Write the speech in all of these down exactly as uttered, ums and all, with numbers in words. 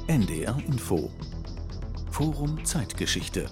N D R Info Forum Zeitgeschichte.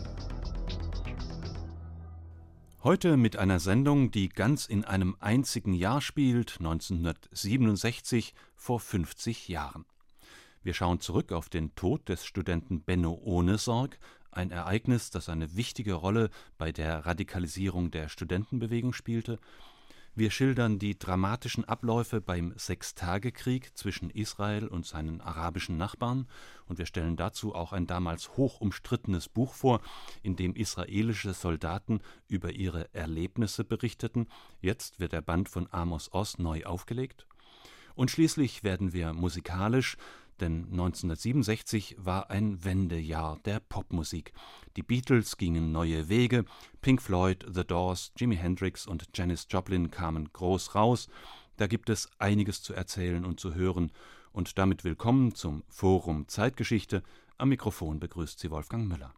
Heute mit einer Sendung, die ganz in einem einzigen Jahr spielt, neunzehnhundertsiebenundsechzig, vor fünfzig Jahren. Wir schauen zurück auf den Tod des Studenten Benno Ohnesorg, ein Ereignis, das eine wichtige Rolle bei der Radikalisierung der Studentenbewegung spielte. Wir schildern die dramatischen Abläufe beim Sechstagekrieg zwischen Israel und seinen arabischen Nachbarn und wir stellen dazu auch ein damals hoch umstrittenes Buch vor, in dem israelische Soldaten über ihre Erlebnisse berichteten. Jetzt wird der Band von Amos Oz neu aufgelegt. Und schließlich werden wir musikalisch, denn neunzehnhundertsiebenundsechzig war ein Wendejahr der Popmusik. Die Beatles gingen neue Wege, Pink Floyd, The Doors, Jimi Hendrix und Janis Joplin kamen groß raus. Da gibt es einiges zu erzählen und zu hören. Und damit willkommen zum Forum Zeitgeschichte. Am Mikrofon begrüßt Sie Wolfgang Müller.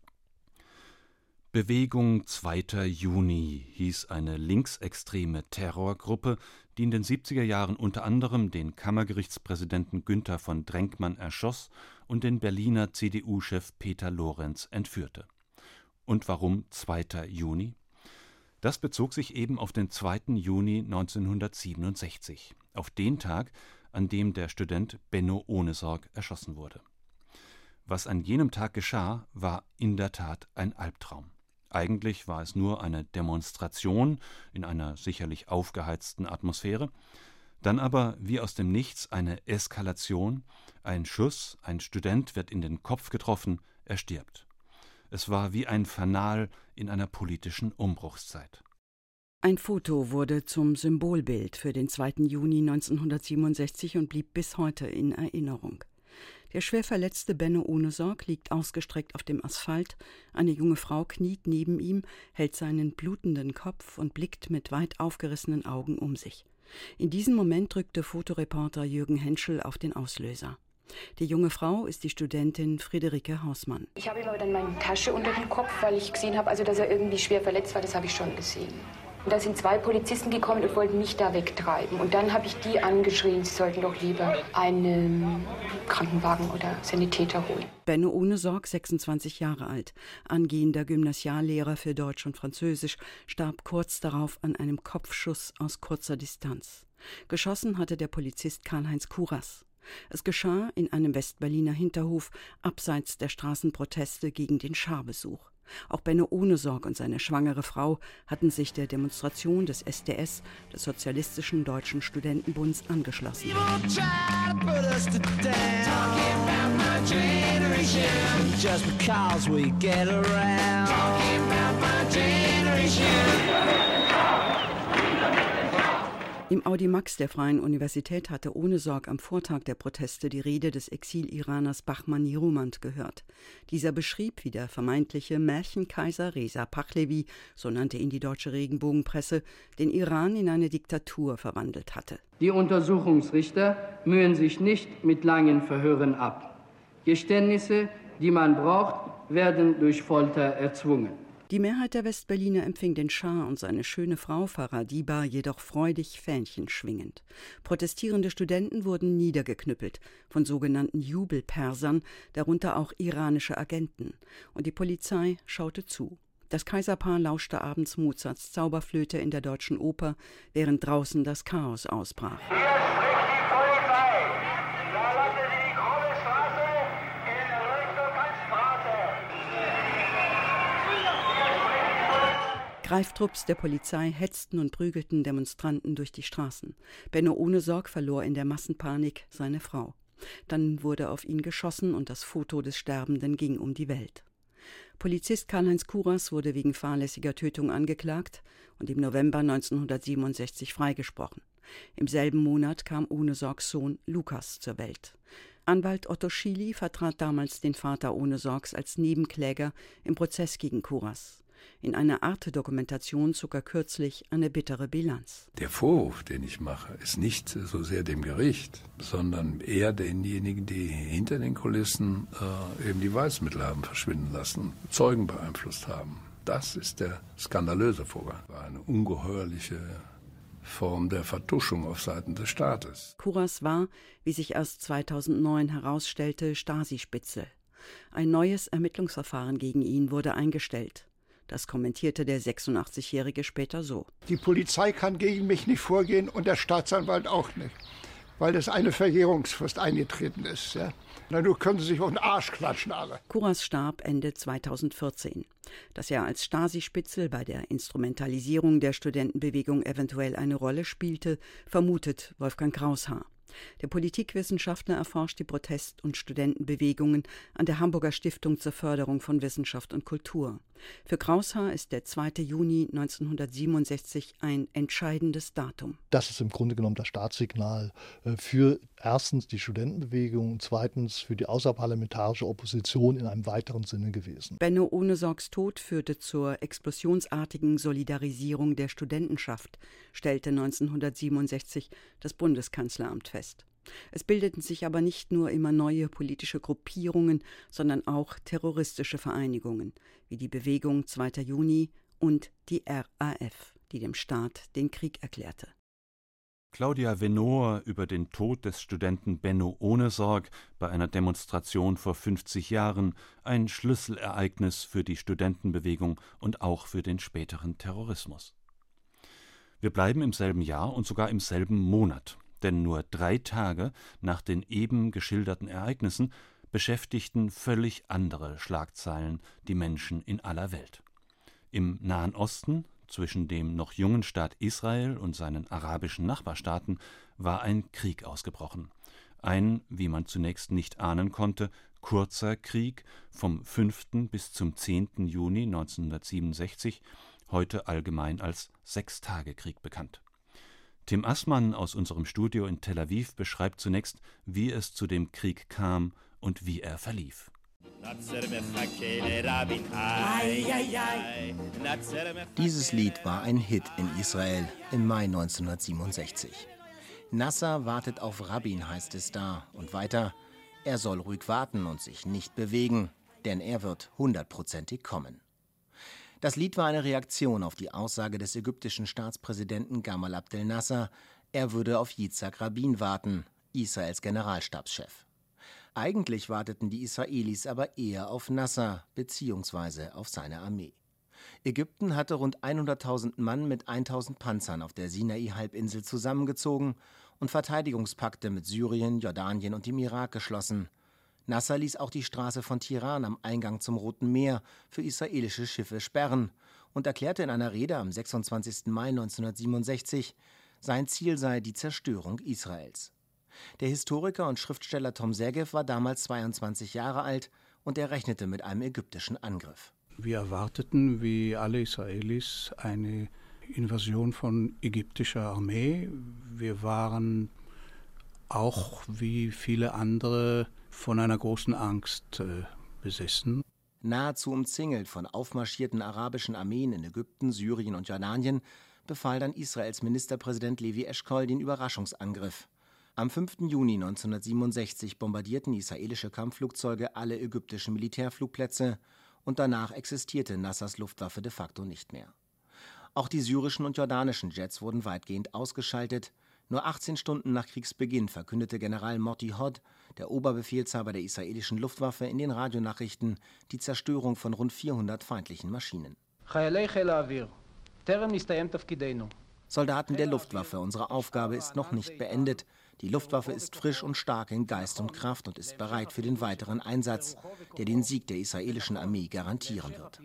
Bewegung zweiter Juni hieß eine linksextreme Terrorgruppe, die in den siebziger Jahren unter anderem den Kammergerichtspräsidenten Günther von Drenkmann erschoss und den Berliner C D U-Chef Peter Lorenz entführte. Und warum zweiter Juni? Das bezog sich eben auf den zweiten Juni neunzehnhundertsiebenundsechzig, auf den Tag, an dem der Student Benno Ohnesorg erschossen wurde. Was an jenem Tag geschah, war in der Tat ein Albtraum. Eigentlich war es nur eine Demonstration in einer sicherlich aufgeheizten Atmosphäre, dann aber wie aus dem Nichts eine Eskalation, ein Schuss, ein Student wird in den Kopf getroffen, er stirbt. Es war wie ein Fanal in einer politischen Umbruchszeit. Ein Foto wurde zum Symbolbild für den zweiten Juni neunzehnhundertsiebenundsechzig und blieb bis heute in Erinnerung. Der schwer verletzte Benno Ohnesorg liegt ausgestreckt auf dem Asphalt, eine junge Frau kniet neben ihm, hält seinen blutenden Kopf und blickt mit weit aufgerissenen Augen um sich. In diesem Moment drückte Fotoreporter Jürgen Henschel auf den Auslöser. Die junge Frau ist die Studentin Friederike Hausmann. Ich habe ihm aber dann meine Tasche unter dem Kopf, weil ich gesehen habe, also dass er irgendwie schwer verletzt war, das habe ich schon gesehen. Und da sind zwei Polizisten gekommen und wollten mich da wegtreiben. Und dann habe ich die angeschrien, sie sollten doch lieber einen Krankenwagen oder Sanitäter holen. Benno Ohnesorg, sechsundzwanzig Jahre alt, angehender Gymnasiallehrer für Deutsch und Französisch, starb kurz darauf an einem Kopfschuss aus kurzer Distanz. Geschossen hatte der Polizist Karl-Heinz Kuras. Es geschah in einem Westberliner Hinterhof, abseits der Straßenproteste gegen den Scharbesuch. Auch Benno Ohnesorg und seine schwangere Frau hatten sich der Demonstration des S D S, des Sozialistischen Deutschen Studentenbunds, angeschlossen. Im Audimax der Freien Universität hatte Ohnesorg am Vortag der Proteste die Rede des Exil-Iraners Bahman Niromand gehört. Dieser beschrieb, wie der vermeintliche Märchenkaiser Reza Pahlavi, so nannte ihn die deutsche Regenbogenpresse, den Iran in eine Diktatur verwandelt hatte. Die Untersuchungsrichter mühen sich nicht mit langen Verhören ab. Geständnisse, die man braucht, werden durch Folter erzwungen. Die Mehrheit der Westberliner empfing den Schah und seine schöne Frau Farah Diba jedoch freudig Fähnchen schwingend. Protestierende Studenten wurden niedergeknüppelt von sogenannten Jubelpersern, darunter auch iranische Agenten. Und die Polizei schaute zu. Das Kaiserpaar lauschte abends Mozarts Zauberflöte in der Deutschen Oper, während draußen das Chaos ausbrach. Greiftrupps der Polizei hetzten und prügelten Demonstranten durch die Straßen. Benno Ohnesorg verlor in der Massenpanik seine Frau. Dann wurde auf ihn geschossen und das Foto des Sterbenden ging um die Welt. Polizist Karl-Heinz Kuras wurde wegen fahrlässiger Tötung angeklagt und im November neunzehnhundertsiebenundsechzig freigesprochen. Im selben Monat kam Ohnesorgs Sohn Lukas zur Welt. Anwalt Otto Schily vertrat damals den Vater Ohnesorgs als Nebenkläger im Prozess gegen Kuras. In einer Arte-Dokumentation zog er kürzlich eine bittere Bilanz. Der Vorwurf, den ich mache, ist nicht so sehr dem Gericht, sondern eher denjenigen, die hinter den Kulissen äh, eben die Beweismittel haben verschwinden lassen, Zeugen beeinflusst haben. Das ist der skandalöse Vorgang. War eine ungeheuerliche Form der Vertuschung auf Seiten des Staates. Kuras war, wie sich erst zweitausendneun herausstellte, Stasi-Spitzel. Ein neues Ermittlungsverfahren gegen ihn wurde eingestellt. Das kommentierte der sechsundachtzigjährige später so. Die Polizei kann gegen mich nicht vorgehen und der Staatsanwalt auch nicht, weil es eine Verjährungsfrist eingetreten ist. Ja. Na, nun können sie sich auf den Arsch klatschen alle. Kuras starb Ende zweitausendvierzehn. Dass er als Stasi-Spitzel bei der Instrumentalisierung der Studentenbewegung eventuell eine Rolle spielte, vermutet Wolfgang Kraushaar. Der Politikwissenschaftler erforscht die Protest- und Studentenbewegungen an der Hamburger Stiftung zur Förderung von Wissenschaft und Kultur. Für Kraushaar ist der zweite Juni neunzehnhundertsiebenundsechzig ein entscheidendes Datum. Das ist im Grunde genommen das Startsignal für erstens die Studentenbewegung und zweitens für die außerparlamentarische Opposition in einem weiteren Sinne gewesen. Benno Ohnesorgs Tod führte zur explosionsartigen Solidarisierung der Studentenschaft, stellte neunzehnhundertsiebenundsechzig das Bundeskanzleramt fest. Es bildeten sich aber nicht nur immer neue politische Gruppierungen, sondern auch terroristische Vereinigungen, wie die Bewegung zweiter Juni und die R A F, die dem Staat den Krieg erklärte. Claudia Venor über den Tod des Studenten Benno Ohnesorg bei einer Demonstration vor fünfzig Jahren, ein Schlüsselereignis für die Studentenbewegung und auch für den späteren Terrorismus. Wir bleiben im selben Jahr und sogar im selben Monat. Denn nur drei Tage nach den eben geschilderten Ereignissen beschäftigten völlig andere Schlagzeilen die Menschen in aller Welt. Im Nahen Osten, zwischen dem noch jungen Staat Israel und seinen arabischen Nachbarstaaten, war ein Krieg ausgebrochen. Ein, wie man zunächst nicht ahnen konnte, kurzer Krieg vom fünften bis zum zehnten Juni neunzehnhundertsiebenundsechzig, heute allgemein als Sechstagekrieg bekannt. Tim Assmann aus unserem Studio in Tel Aviv beschreibt zunächst, wie es zu dem Krieg kam und wie er verlief. Dieses Lied war ein Hit in Israel im Mai neunzehnhundertsiebenundsechzig. Nasser wartet auf Rabin, heißt es da. Und weiter, er soll ruhig warten und sich nicht bewegen, denn er wird hundertprozentig kommen. Das Lied war eine Reaktion auf die Aussage des ägyptischen Staatspräsidenten Gamal Abdel Nasser, er würde auf Yitzhak Rabin warten, Israels Generalstabschef. Eigentlich warteten die Israelis aber eher auf Nasser bzw. auf seine Armee. Ägypten hatte rund hunderttausend Mann mit tausend Panzern auf der Sinai-Halbinsel zusammengezogen und Verteidigungspakte mit Syrien, Jordanien und dem Irak geschlossen. Nasser ließ auch die Straße von Tiran am Eingang zum Roten Meer für israelische Schiffe sperren und erklärte in einer Rede am sechsundzwanzigsten Mai neunzehnhundertsiebenundsechzig, sein Ziel sei die Zerstörung Israels. Der Historiker und Schriftsteller Tom Sergev war damals zweiundzwanzig Jahre alt und er rechnete mit einem ägyptischen Angriff. Wir erwarteten, wie alle Israelis, eine Invasion von ägyptischer Armee. Wir waren auch wie viele andere von einer großen Angst äh, besessen. Nahezu umzingelt von aufmarschierten arabischen Armeen in Ägypten, Syrien und Jordanien, befahl dann Israels Ministerpräsident Levi Eshkol den Überraschungsangriff. Am fünften Juni neunzehnhundertsiebenundsechzig bombardierten israelische Kampfflugzeuge alle ägyptischen Militärflugplätze und danach existierte Nassers Luftwaffe de facto nicht mehr. Auch die syrischen und jordanischen Jets wurden weitgehend ausgeschaltet. Nur achtzehn Stunden nach Kriegsbeginn verkündete General Motti Hod, der Oberbefehlshaber der israelischen Luftwaffe, in den Radionachrichten die Zerstörung von rund vierhundert feindlichen Maschinen. Soldaten der Luftwaffe, unsere Aufgabe ist noch nicht beendet. Die Luftwaffe ist frisch und stark in Geist und Kraft und ist bereit für den weiteren Einsatz, der den Sieg der israelischen Armee garantieren wird.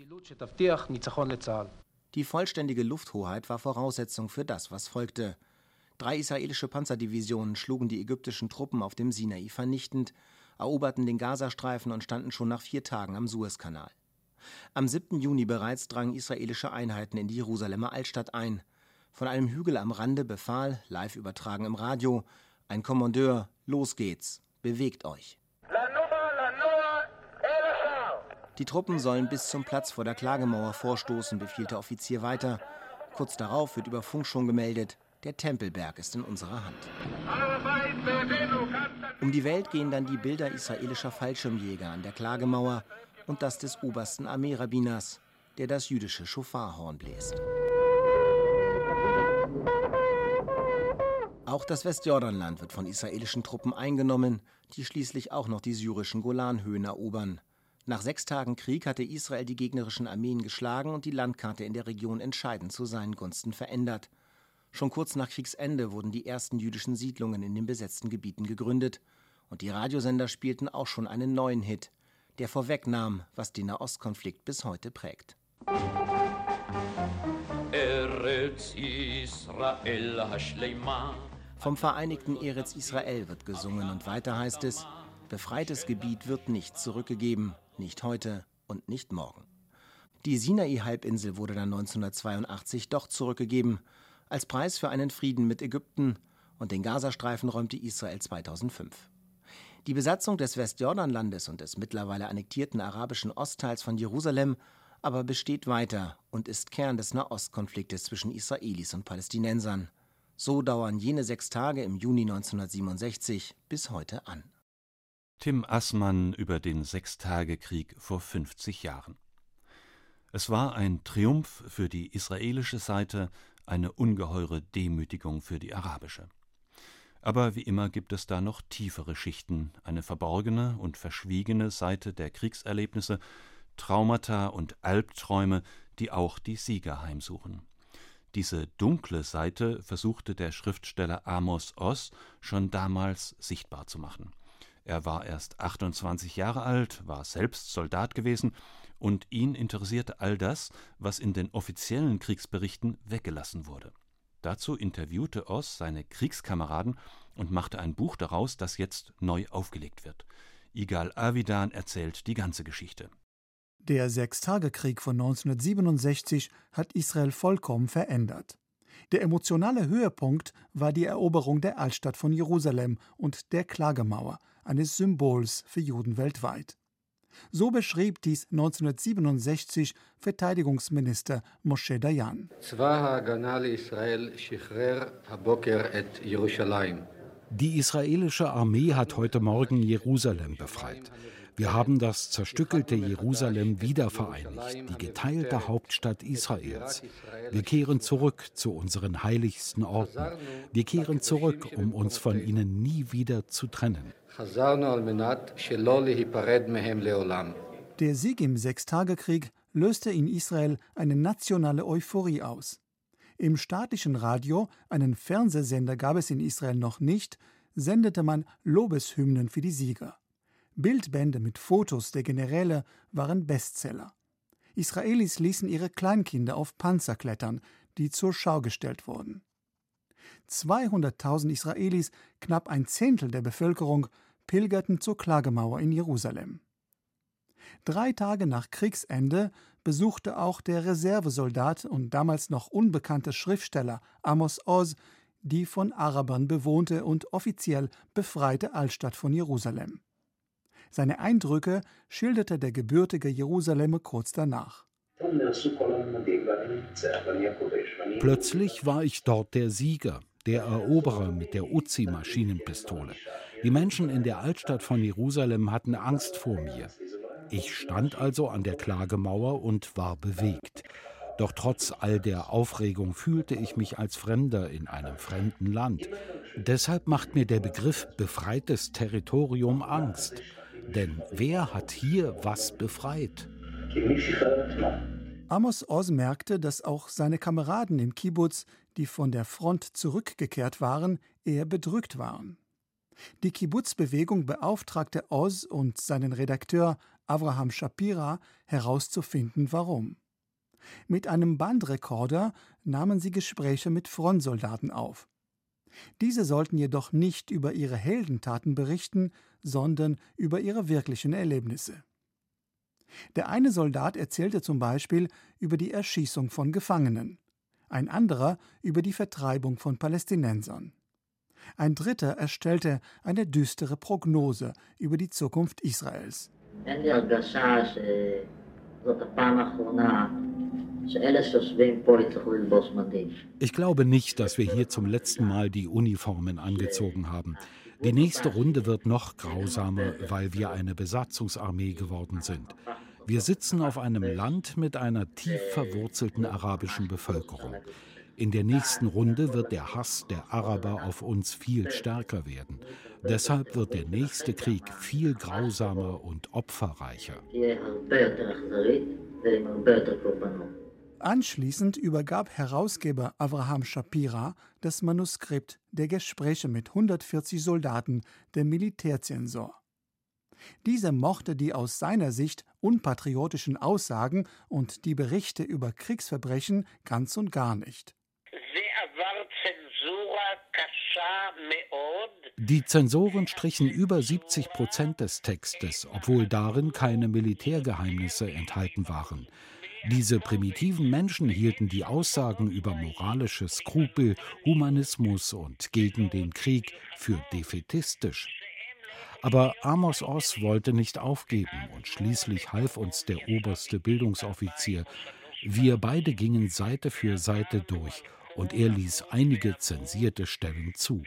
Die vollständige Lufthoheit war Voraussetzung für das, was folgte. Drei israelische Panzerdivisionen schlugen die ägyptischen Truppen auf dem Sinai vernichtend, eroberten den Gazastreifen und standen schon nach vier Tagen am Suezkanal. Am siebten Juni bereits drangen israelische Einheiten in die Jerusalemer Altstadt ein. Von einem Hügel am Rande befahl, live übertragen im Radio, ein Kommandeur: Los geht's, bewegt euch. Die Truppen sollen bis zum Platz vor der Klagemauer vorstoßen, befiehlt der Offizier weiter. Kurz darauf wird über Funk schon gemeldet: Der Tempelberg ist in unserer Hand. Um die Welt gehen dann die Bilder israelischer Fallschirmjäger an der Klagemauer und das des obersten Armeerabbiners, der das jüdische Schofarhorn bläst. Auch das Westjordanland wird von israelischen Truppen eingenommen, die schließlich auch noch die syrischen Golanhöhen erobern. Nach sechs Tagen Krieg hatte Israel die gegnerischen Armeen geschlagen und die Landkarte in der Region entscheidend zu seinen Gunsten verändert. Schon kurz nach Kriegsende wurden die ersten jüdischen Siedlungen in den besetzten Gebieten gegründet. Und die Radiosender spielten auch schon einen neuen Hit, der vorwegnahm, was den Nahostkonflikt bis heute prägt. Vom vereinigten Eretz Israel wird gesungen und weiter heißt es: Befreites Gebiet wird nicht zurückgegeben, nicht heute und nicht morgen. Die Sinai-Halbinsel wurde dann neunzehnhundertzweiundachtzig doch zurückgegeben, als Preis für einen Frieden mit Ägypten, und den Gazastreifen räumte Israel zweitausendfünf. Die Besatzung des Westjordanlandes und des mittlerweile annektierten arabischen Ostteils von Jerusalem aber besteht weiter und ist Kern des Nahostkonfliktes zwischen Israelis und Palästinensern. So dauern jene sechs Tage im Juni neunzehnhundertsiebenundsechzig bis heute an. Tim Assmann über den Sechstagekrieg vor fünfzig Jahren. Es war ein Triumph für die israelische Seite, eine ungeheure Demütigung für die arabische. Aber wie immer gibt es da noch tiefere Schichten, eine verborgene und verschwiegene Seite der Kriegserlebnisse, Traumata und Albträume, die auch die Sieger heimsuchen. Diese dunkle Seite versuchte der Schriftsteller Amos Oz schon damals sichtbar zu machen. Er war erst achtundzwanzig Jahre alt, war selbst Soldat gewesen und ihn interessierte all das, was in den offiziellen Kriegsberichten weggelassen wurde. Dazu interviewte Oz seine Kriegskameraden und machte ein Buch daraus, das jetzt neu aufgelegt wird. Igal Avidan erzählt die ganze Geschichte. Der Sechstagekrieg von neunzehnhundertsiebenundsechzig hat Israel vollkommen verändert. Der emotionale Höhepunkt war die Eroberung der Altstadt von Jerusalem und der Klagemauer, eines Symbols für Juden weltweit. So beschrieb dies neunzehnhundertsiebenundsechzig Verteidigungsminister Moshe Dayan. Die israelische Armee hat heute Morgen Jerusalem befreit. Wir haben das zerstückelte Jerusalem wiedervereinigt, die geteilte Hauptstadt Israels. Wir kehren zurück zu unseren heiligsten Orten. Wir kehren zurück, um uns von ihnen nie wieder zu trennen. Der Sieg im Sechstagekrieg löste in Israel eine nationale Euphorie aus. Im staatlichen Radio, einen Fernsehsender gab es in Israel noch nicht, sendete man Lobeshymnen für die Sieger. Bildbände mit Fotos der Generäle waren Bestseller. Israelis ließen ihre Kleinkinder auf Panzer klettern, die zur Schau gestellt wurden. zweihunderttausend Israelis, knapp ein Zehntel der Bevölkerung, pilgerten zur Klagemauer in Jerusalem. Drei Tage nach Kriegsende besuchte auch der Reservesoldat und damals noch unbekannte Schriftsteller Amos Oz die von Arabern bewohnte und offiziell befreite Altstadt von Jerusalem. Seine Eindrücke schilderte der gebürtige Jerusalemer kurz danach. Plötzlich war ich dort der Sieger, der Eroberer mit der Uzi-Maschinenpistole. Die Menschen in der Altstadt von Jerusalem hatten Angst vor mir. Ich stand also an der Klagemauer und war bewegt. Doch trotz all der Aufregung fühlte ich mich als Fremder in einem fremden Land. Deshalb macht mir der Begriff befreites Territorium Angst. Denn wer hat hier was befreit? Amos Oz merkte, dass auch seine Kameraden im Kibbutz, die von der Front zurückgekehrt waren, eher bedrückt waren. Die Kibbutz-Bewegung beauftragte Oz und seinen Redakteur Avraham Shapira herauszufinden, warum. Mit einem Bandrekorder nahmen sie Gespräche mit Frontsoldaten auf. Diese sollten jedoch nicht über ihre Heldentaten berichten, sondern über ihre wirklichen Erlebnisse. Der eine Soldat erzählte zum Beispiel über die Erschießung von Gefangenen, ein anderer über die Vertreibung von Palästinensern. Ein dritter erstellte eine düstere Prognose über die Zukunft Israels. Ich glaube nicht, dass wir hier zum letzten Mal die Uniformen angezogen haben. Die nächste Runde wird noch grausamer, weil wir eine Besatzungsarmee geworden sind. Wir sitzen auf einem Land mit einer tief verwurzelten arabischen Bevölkerung. In der nächsten Runde wird der Hass der Araber auf uns viel stärker werden. Deshalb wird der nächste Krieg viel grausamer und opferreicher. Anschließend übergab Herausgeber Avraham Shapira das Manuskript der Gespräche mit hundertvierzig Soldaten dem Militärzensor. Dieser mochte die aus seiner Sicht unpatriotischen Aussagen und die Berichte über Kriegsverbrechen ganz und gar nicht. Die Zensoren strichen über siebzig Prozent des Textes, obwohl darin keine Militärgeheimnisse enthalten waren. Diese primitiven Menschen hielten die Aussagen über moralische Skrupel, Humanismus und gegen den Krieg für defaitistisch. Aber Amos Oz wollte nicht aufgeben und schließlich half uns der oberste Bildungsoffizier. Wir beide gingen Seite für Seite durch und er ließ einige zensierte Stellen zu.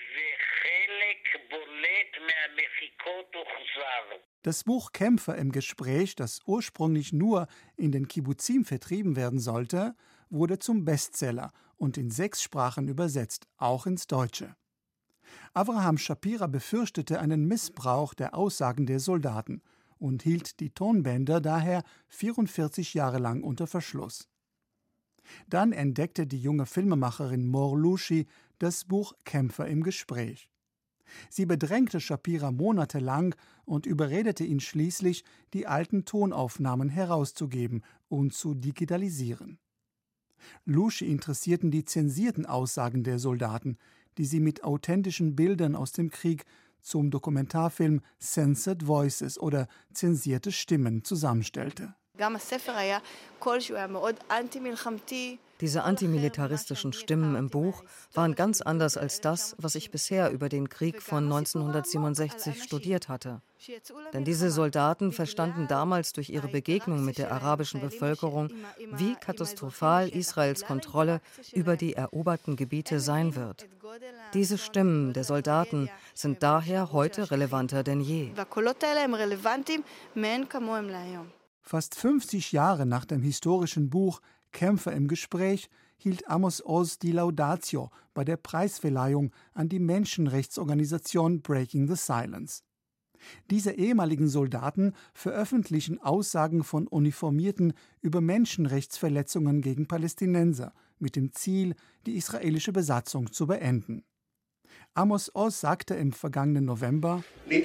Das Buch Kämpfer im Gespräch, das ursprünglich nur in den Kibbuzim vertrieben werden sollte, wurde zum Bestseller und in sechs Sprachen übersetzt, auch ins Deutsche. Avraham Shapira befürchtete einen Missbrauch der Aussagen der Soldaten und hielt die Tonbänder daher vierundvierzig Jahre lang unter Verschluss. Dann entdeckte die junge Filmemacherin Mor Lushi das Buch Kämpfer im Gespräch. Sie bedrängte Shapira monatelang und überredete ihn schließlich, die alten Tonaufnahmen herauszugeben und zu digitalisieren. Lushi interessierten die zensierten Aussagen der Soldaten, die sie mit authentischen Bildern aus dem Krieg zum Dokumentarfilm Censored Voices oder zensierte Stimmen zusammenstellte. Diese antimilitaristischen Stimmen im Buch waren ganz anders als das, was ich bisher über den Krieg von neunzehnhundertsiebenundsechzig studiert hatte. Denn diese Soldaten verstanden damals durch ihre Begegnung mit der arabischen Bevölkerung, wie katastrophal Israels Kontrolle über die eroberten Gebiete sein wird. Diese Stimmen der Soldaten sind daher heute relevanter denn je. Fast fünfzig Jahre nach dem historischen Buch Kämpfer im Gespräch hielt Amos Oz die Laudatio bei der Preisverleihung an die Menschenrechtsorganisation Breaking the Silence. Diese ehemaligen Soldaten veröffentlichen Aussagen von Uniformierten über Menschenrechtsverletzungen gegen Palästinenser mit dem Ziel, die israelische Besatzung zu beenden. Amos Oz sagte im vergangenen November: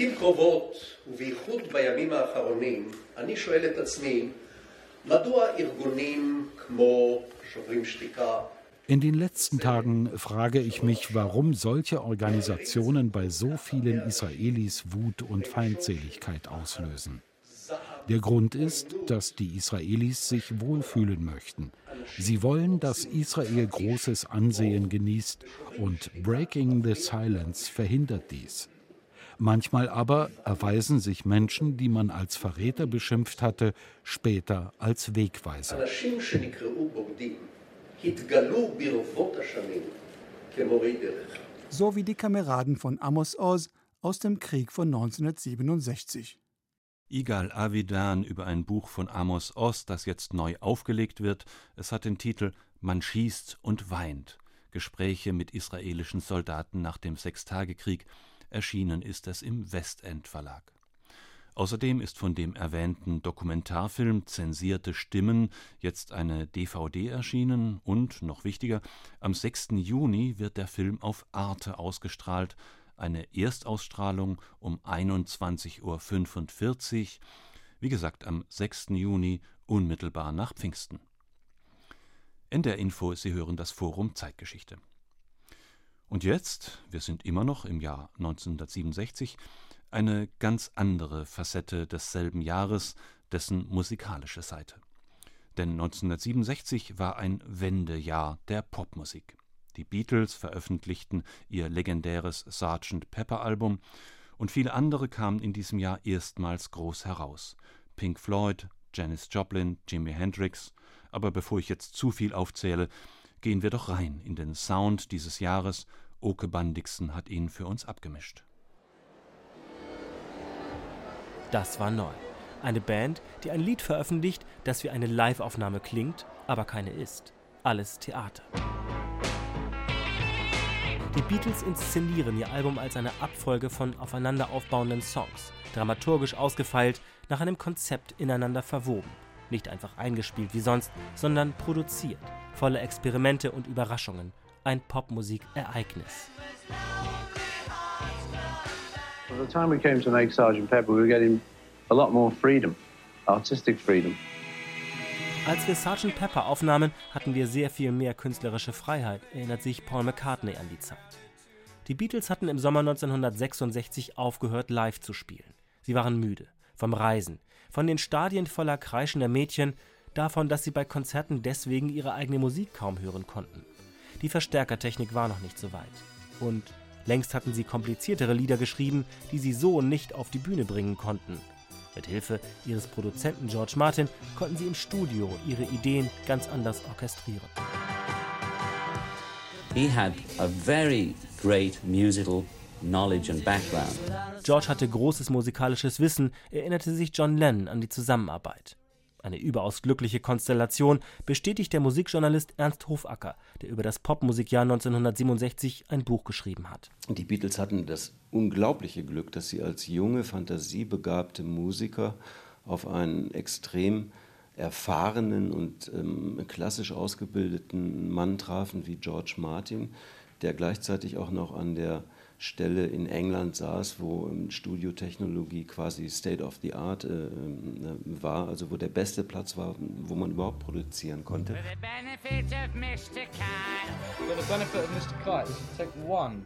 In den letzten Tagen frage ich mich, warum solche Organisationen bei so vielen Israelis Wut und Feindseligkeit auslösen. Der Grund ist, dass die Israelis sich wohlfühlen möchten. Sie wollen, dass Israel großes Ansehen genießt und Breaking the Silence verhindert dies. Manchmal aber erweisen sich Menschen, die man als Verräter beschimpft hatte, später als Wegweiser. So wie die Kameraden von Amos Oz aus dem Krieg von neunzehnhundertsiebenundsechzig. Igal Avidan über ein Buch von Amos Oz, das jetzt neu aufgelegt wird. Es hat den Titel »Man schießt und weint. Gespräche mit israelischen Soldaten nach dem Sechstagekrieg«. Erschienen ist es im Westend Verlag. Außerdem ist von dem erwähnten Dokumentarfilm »Zensierte Stimmen« jetzt eine D V D erschienen und, noch wichtiger, am sechsten Juni wird der Film auf Arte ausgestrahlt. Eine Erstausstrahlung um einundzwanzig Uhr fünfundvierzig, wie gesagt am sechsten Juni, unmittelbar nach Pfingsten. N D R Info, Sie hören das Forum Zeitgeschichte. Und jetzt, wir sind immer noch im Jahr neunzehnhundertsiebenundsechzig, eine ganz andere Facette desselben Jahres, dessen musikalische Seite. Denn neunzehnhundertsiebenundsechzig war ein Wendejahr der Popmusik. Die Beatles veröffentlichten ihr legendäres Sergeant Pepper Album und viele andere kamen in diesem Jahr erstmals groß heraus. Pink Floyd, Janis Joplin, Jimi Hendrix. Aber bevor ich jetzt zu viel aufzähle, gehen wir doch rein in den Sound dieses Jahres. Oke Bandixen hat ihn für uns abgemischt. Das war neu. Eine Band, die ein Lied veröffentlicht, das wie eine Live-Aufnahme klingt, aber keine ist. Alles Theater. Die Beatles inszenieren ihr Album als eine Abfolge von aufeinander aufbauenden Songs, dramaturgisch ausgefeilt, nach einem Konzept ineinander verwoben. Nicht einfach eingespielt wie sonst, sondern produziert, voller Experimente und Überraschungen. Ein Popmusik-Ereignis. By the time we came to make Sergeant Pepper, we were getting a lot more freedom, artistic freedom. Als wir Sergeant Pepper aufnahmen, hatten wir sehr viel mehr künstlerische Freiheit, erinnert sich Paul McCartney an die Zeit. Die Beatles hatten im Sommer neunzehnhundertsechsundsechzig aufgehört, live zu spielen. Sie waren müde, vom Reisen, von den Stadien voller kreischender Mädchen, davon, dass sie bei Konzerten deswegen ihre eigene Musik kaum hören konnten. Die Verstärkertechnik war noch nicht so weit. Und längst hatten sie kompliziertere Lieder geschrieben, die sie so nicht auf die Bühne bringen konnten. Mit Hilfe ihres Produzenten George Martin konnten sie im Studio ihre Ideen ganz anders orchestrieren. He had a very great musical knowledge and background. George hatte großes musikalisches Wissen, erinnerte sich John Lennon an die Zusammenarbeit. Eine überaus glückliche Konstellation, bestätigt der Musikjournalist Ernst Hofacker, der über das Popmusikjahr neunzehnhundertsiebenundsechzig ein Buch geschrieben hat. Die Beatles hatten das unglaubliche Glück, dass sie als junge, fantasiebegabte Musiker auf einen extrem erfahrenen und ähm, klassisch ausgebildeten Mann trafen wie George Martin, der gleichzeitig auch noch an der Stelle in England saß, wo Studiotechnologie quasi State of the Art äh, war, also wo der beste Platz war, wo man überhaupt produzieren konnte. For the benefit of Mister Kite. For the benefit of Mister Kite, we should take one.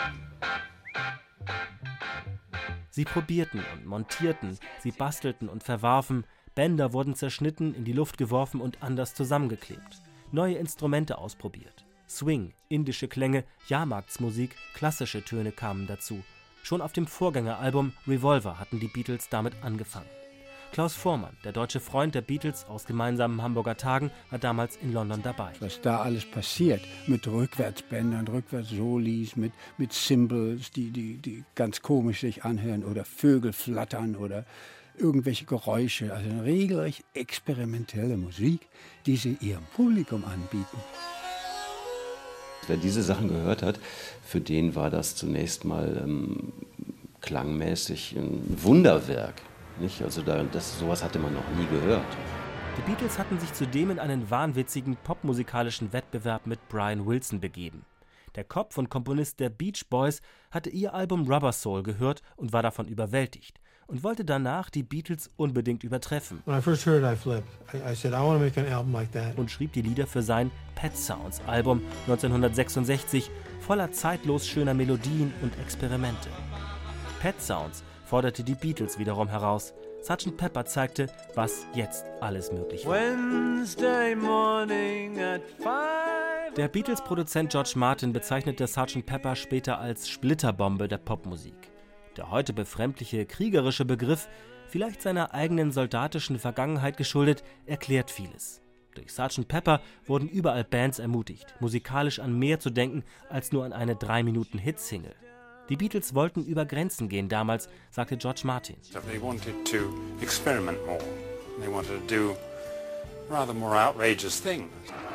Sie probierten und montierten, sie bastelten und verwarfen, Bänder wurden zerschnitten, in die Luft geworfen und anders zusammengeklebt. Neue Instrumente ausprobiert. Swing, indische Klänge, Jahrmarktsmusik, klassische Töne kamen dazu. Schon auf dem Vorgängeralbum Revolver hatten die Beatles damit angefangen. Klaus Voormann, der deutsche Freund der Beatles aus gemeinsamen Hamburger Tagen, war damals in London dabei. Was da alles passiert, mit Rückwärtsbändern, Rückwärtssolis, mit, mit Cymbals, die, die, die ganz komisch sich anhören, oder Vögel flattern oder irgendwelche Geräusche. Also eine regelrecht experimentelle Musik, die sie ihrem Publikum anbieten. Wer diese Sachen gehört hat, für den war das zunächst mal ähm, klangmäßig ein Wunderwerk. Nicht? Also da, das, sowas hatte man noch nie gehört. Die Beatles hatten sich zudem in einen wahnwitzigen popmusikalischen Wettbewerb mit Brian Wilson begeben. Der Kopf und Komponist der Beach Boys hatte ihr Album Rubber Soul gehört und war davon überwältigt und wollte danach die Beatles unbedingt übertreffen. When I first heard it, I flipped. I, I said, I want to make an album like that. Und schrieb die Lieder für sein Pet Sounds Album neunzehnhundertsechsundsechzig, voller zeitlos schöner Melodien und Experimente. Pet Sounds forderte die Beatles wiederum heraus. Sergeant Pepper zeigte, was jetzt alles möglich war. Wednesday morning at five. Der Beatles-Produzent George Martin bezeichnete Sergeant Pepper später als Splitterbombe der Popmusik. Der heute befremdliche, kriegerische Begriff, vielleicht seiner eigenen soldatischen Vergangenheit geschuldet, erklärt vieles. Durch Sergeant Pepper wurden überall Bands ermutigt, musikalisch an mehr zu denken als nur an eine drei Minuten Hitsingle. Die Beatles wollten über Grenzen gehen damals, sagte George Martin. They wanted to experiment more. They wanted to do rather more outrageous things.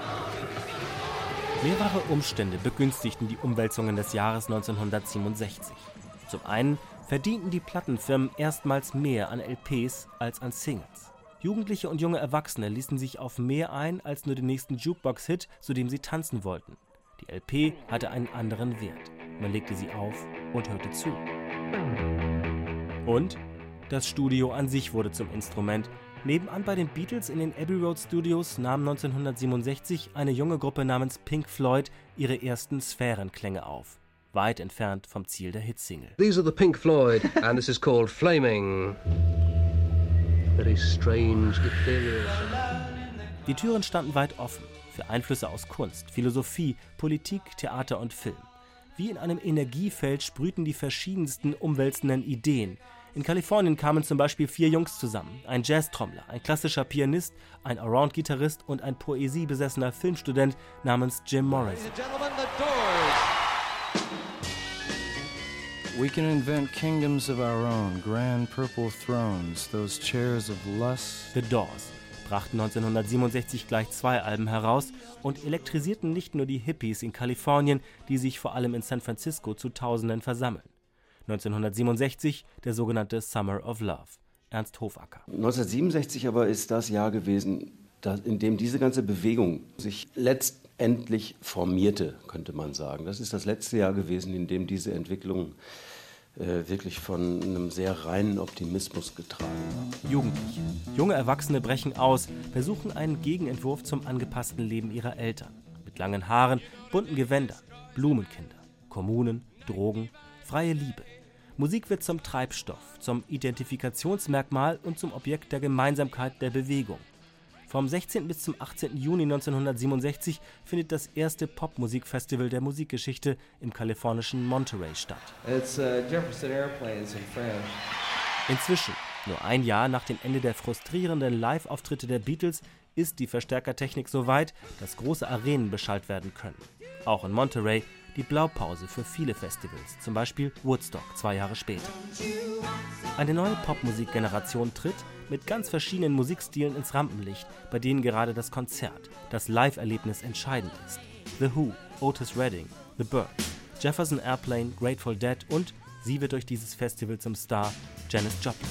Mehrere Umstände begünstigten die Umwälzungen des Jahres neunzehnhundertsiebenundsechzig. Zum einen verdienten die Plattenfirmen erstmals mehr an L Ps als an Singles. Jugendliche und junge Erwachsene ließen sich auf mehr ein als nur den nächsten Jukebox-Hit, zu dem sie tanzen wollten. Die L P hatte einen anderen Wert. Man legte sie auf und hörte zu. Und das Studio an sich wurde zum Instrument. Nebenan bei den Beatles in den Abbey Road Studios nahm neunzehnhundertsiebenundsechzig eine junge Gruppe namens Pink Floyd ihre ersten Sphärenklänge auf. Weit entfernt vom Ziel der Hitsingle. These are the Pink Floyd and this is called Flaming. Very strange, ethereal. Die Türen standen weit offen für Einflüsse aus Kunst, Philosophie, Politik, Theater und Film. Wie in einem Energiefeld sprühten die verschiedensten umwälzenden Ideen. In Kalifornien kamen zum Beispiel vier Jungs zusammen. Ein Jazztrommler, ein klassischer Pianist, ein Around-Gitarrist und ein poesiebesessener Filmstudent namens Jim Morrison. We can invent kingdoms of our own, grand purple thrones, those chairs of lust. The Doors brachten neunzehnhundertsiebenundsechzig gleich zwei Alben heraus und elektrisierten nicht nur die Hippies in Kalifornien, die sich vor allem in San Francisco zu Tausenden versammeln. neunzehnhundertsiebenundsechzig der sogenannte Summer of Love. Ernst Hofacker. neunzehnhundertsiebenundsechzig aber ist das Jahr gewesen, in dem diese ganze Bewegung sich letztendlich formierte, könnte man sagen. Das ist das letzte Jahr gewesen, in dem diese Entwicklung äh, wirklich von einem sehr reinen Optimismus getragen war. Jugendliche, junge Erwachsene brechen aus, versuchen einen Gegenentwurf zum angepassten Leben ihrer Eltern. Mit langen Haaren, bunten Gewändern, Blumenkinder, Kommunen, Drogen, freie Liebe. Musik wird zum Treibstoff, zum Identifikationsmerkmal und zum Objekt der Gemeinsamkeit der Bewegung. Vom sechzehnten bis zum achtzehnten Juni neunzehnhundertsiebenundsechzig findet das erste Popmusikfestival der Musikgeschichte im kalifornischen Monterey statt. It's, uh, Jefferson Airplanes in France. Inzwischen, nur ein Jahr nach dem Ende der frustrierenden Live-Auftritte der Beatles, ist die Verstärkertechnik so weit, dass große Arenen beschallt werden können. Auch in Monterey die Blaupause für viele Festivals, zum Beispiel Woodstock zwei Jahre später. Eine neue Popmusikgeneration tritt mit ganz verschiedenen Musikstilen ins Rampenlicht, bei denen gerade das Konzert, das Live-Erlebnis entscheidend ist. The Who, Otis Redding, The Byrds, Jefferson Airplane, Grateful Dead und, sie wird durch dieses Festival zum Star, Janis Joplin.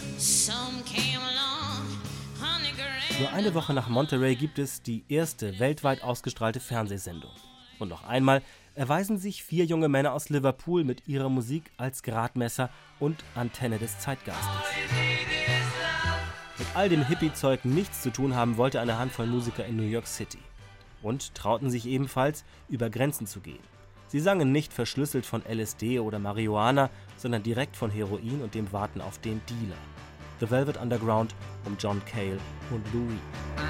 Nur eine Woche nach Monterey gibt es die erste weltweit ausgestrahlte Fernsehsendung. Und noch einmal erweisen sich vier junge Männer aus Liverpool mit ihrer Musik als Gradmesser und Antenne des Zeitgeistes. Mit all dem Hippie-Zeug nichts zu tun haben wollte eine Handvoll Musiker in New York City. Und trauten sich ebenfalls, über Grenzen zu gehen. Sie sangen nicht verschlüsselt von L S D oder Marihuana, sondern direkt von Heroin und dem Warten auf den Dealer. The Velvet Underground um John Cale und Lou Reed.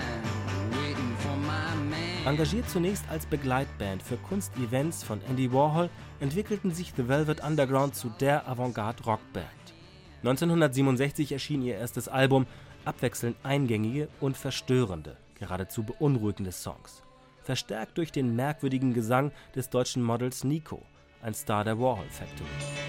Engagiert zunächst als Begleitband für Kunstevents von Andy Warhol, entwickelten sich The Velvet Underground zu der Avantgarde-Rockband. neunzehnhundertsiebenundsechzig erschien ihr erstes Album, abwechselnd eingängige und verstörende, geradezu beunruhigende Songs. Verstärkt durch den merkwürdigen Gesang des deutschen Models Nico, ein Star der Warhol Factory.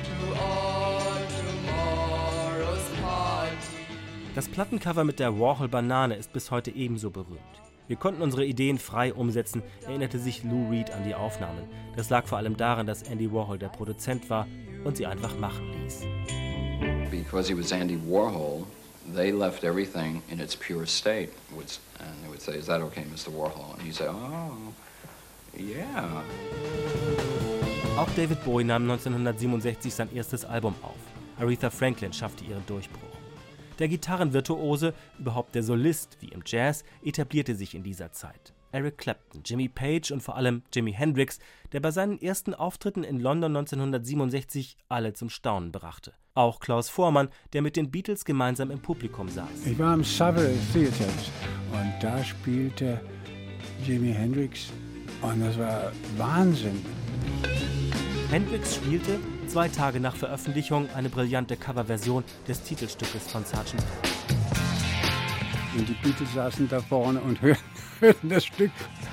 Das Plattencover mit der Warhol-Banane ist bis heute ebenso berühmt. Wir konnten unsere Ideen frei umsetzen, erinnerte sich Lou Reed an die Aufnahmen. Das lag vor allem daran, dass Andy Warhol der Produzent war und sie einfach machen ließ. Because he was Andy Warhol, they left everything in its pure state. And they would say, "Is that okay, Mister Warhol?" And he'd say, "Oh, yeah." Auch David Bowie nahm neunzehnhundertsiebenundsechzig sein erstes Album auf. Aretha Franklin schaffte ihren Durchbruch. Der Gitarrenvirtuose, überhaupt der Solist wie im Jazz, etablierte sich in dieser Zeit. Eric Clapton, Jimmy Page und vor allem Jimi Hendrix, der bei seinen ersten Auftritten in London neunzehnhundertsiebenundsechzig alle zum Staunen brachte. Auch Klaus Voormann, der mit den Beatles gemeinsam im Publikum saß. Ich war im Savile Theater und da spielte Jimi Hendrix und das war Wahnsinn. Hendrix spielte, zwei Tage nach Veröffentlichung, eine brillante Coverversion des Titelstückes von Sergeant Pepper. Und die Beatles saßen da vorne und hörten, hörten das Stück.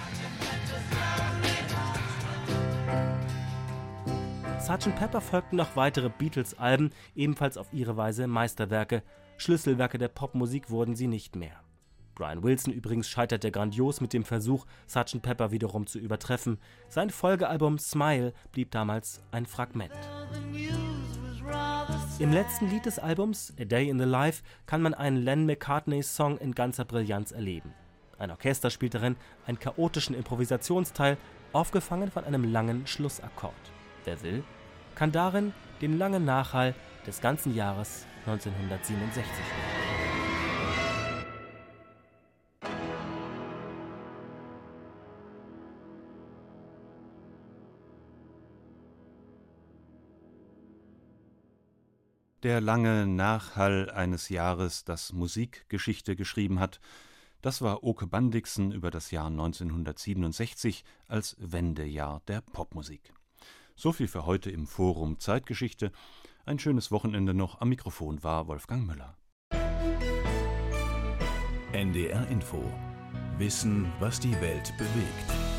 Sergeant Pepper folgten noch weitere Beatles-Alben, ebenfalls auf ihre Weise Meisterwerke. Schlüsselwerke der Popmusik wurden sie nicht mehr. Brian Wilson übrigens scheiterte grandios mit dem Versuch, Sergeant Pepper wiederum zu übertreffen. Sein Folgealbum Smile blieb damals ein Fragment. Im letzten Lied des Albums, A Day in the Life, kann man einen Lennon-McCartney-Song in ganzer Brillanz erleben. Ein Orchester spielt darin einen chaotischen Improvisationsteil, aufgefangen von einem langen Schlussakkord. Wer will, kann darin den langen Nachhall des ganzen Jahres neunzehnhundertsiebenundsechzig hören. Der lange Nachhall eines Jahres, das Musikgeschichte geschrieben hat, das war Oke Bandixen über das Jahr neunzehnhundertsiebenundsechzig als Wendejahr der Popmusik. So viel für heute im Forum Zeitgeschichte. Ein schönes Wochenende noch. Am Mikrofon war Wolfgang Müller. N D R Info. Wissen, was die Welt bewegt.